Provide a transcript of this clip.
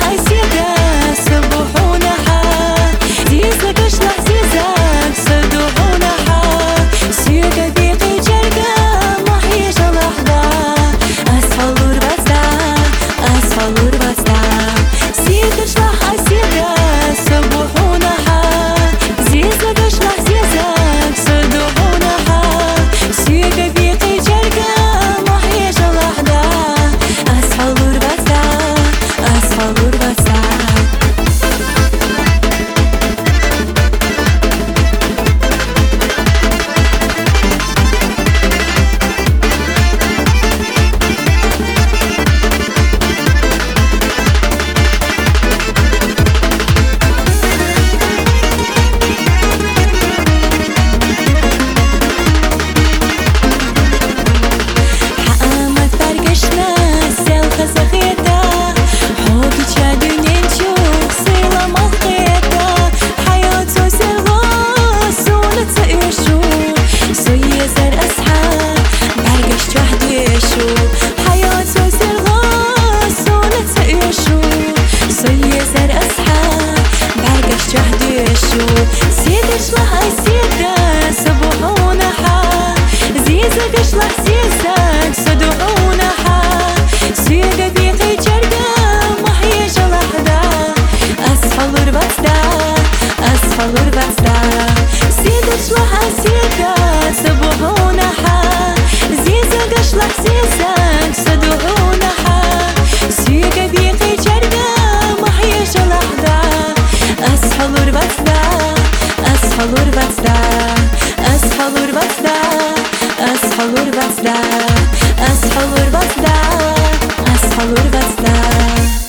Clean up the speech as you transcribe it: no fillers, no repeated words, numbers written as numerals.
عسيدة سبحونها زيزك اشلح زيزك صدحونها سيوك بيقي جرقة محيش لحظة أسفل وربزة أسفل وربزة سيد اشلح عسيدة سبحونها زيزك اشلح زيزك صدحونها سيوك بيقي جرقة محيش لحظة أسفل وربزة أسفل وربزة اشلح عسيدة سبحونها زيزك اشلح زيزك صدحونها سيوك بيقي جرقة محيش لحظة أسفل وربزة أسفل وربزة سيد اشلح عسيدة سبحونها زيزك اشلح زيزك صدحونها سيوك بيقي جرقة محيش لحظة أسفل وربزة أسفل وربزة أسفل وربزة أسفل وربزة أسفل وربزة أسفل وربزة